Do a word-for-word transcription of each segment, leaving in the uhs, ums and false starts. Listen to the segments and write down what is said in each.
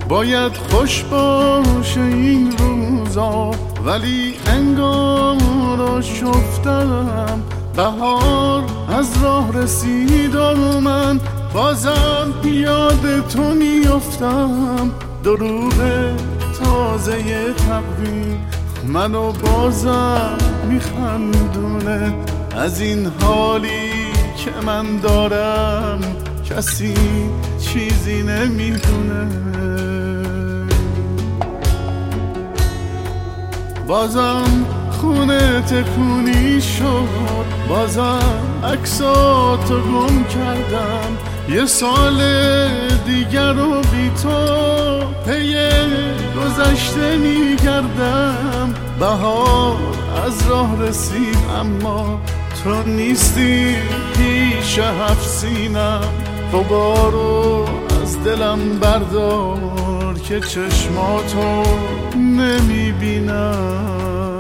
باید خوش باشه این روزا، ولی انگار شفتم بهار از راه رسید و من بازم یاد تو میافتم. دروغ تازه تقویم منو بازم میخندونه، از این حالی که من دارم کسی چیزی نمیدونه. بازم خونه تکونی شد، بازم عکساتو گم کردم، یه سال دیگر رو بی تو پی گذشته میگردم. بهار از راه رسید اما تو نیستی پیش هفت سینم. غبارو از دلم بردار که چشماتو نمیبینم.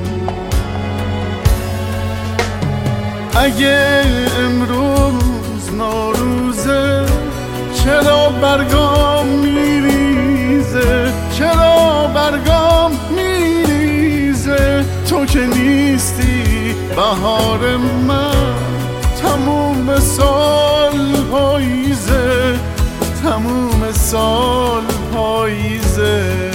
اگه امروز نوروزه چرا برگام میریزه، چرا برگام میریزه؟ تو که نیستی بهار من، تموم سال پاییزه، تموم سال پاییزه.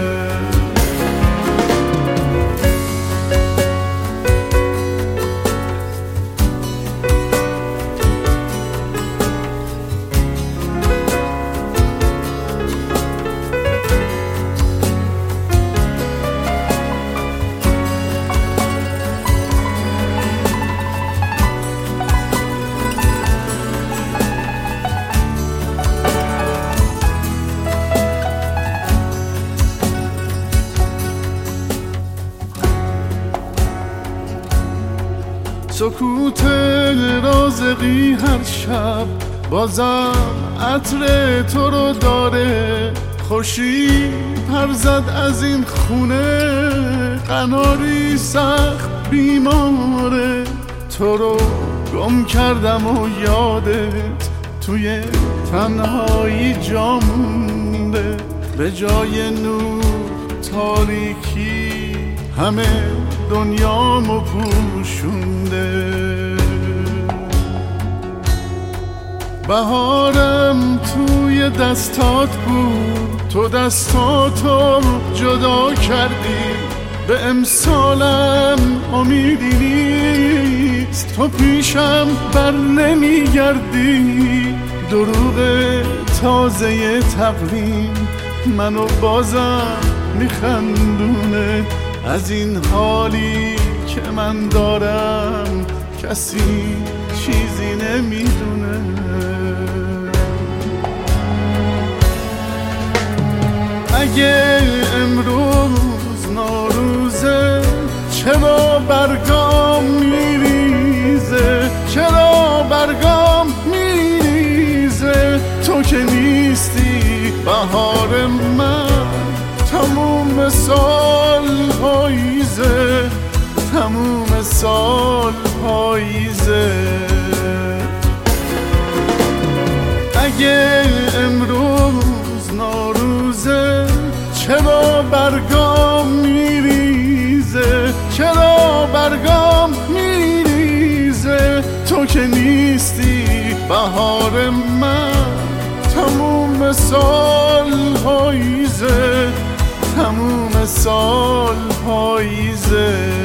سکوت رازقی هر شب بازم عطر تو رو داره، خورشید پر زد از این خونه، قناری سخت بیماره. تو رو گم کردم و یادت توی تنهایی جا مونده، به جای نور تاریکی همه دنیامو پوشونده. بهارم توی دستات بود، تو دستاتو جدا کردی، به امسالم امیدی نیست، تو پیشم بر نمیگردی. دروغ تازه تقویم منو بازم میخندونه، از این حالی که من دارم کسی چیزی نمیدونه. اگه امروز نوروزه چرا برگام میریزه، چرا برگام میریزه؟ تو که نیستی بهار من، تموم سال پاییزه، تموم سال پاییزه. اگه امروز نوروزه چرا برگام میریزه، چرا برگام میریزه؟ تو که نیستی بهار من، تموم سال پاییزه، تموم سال پاییزه.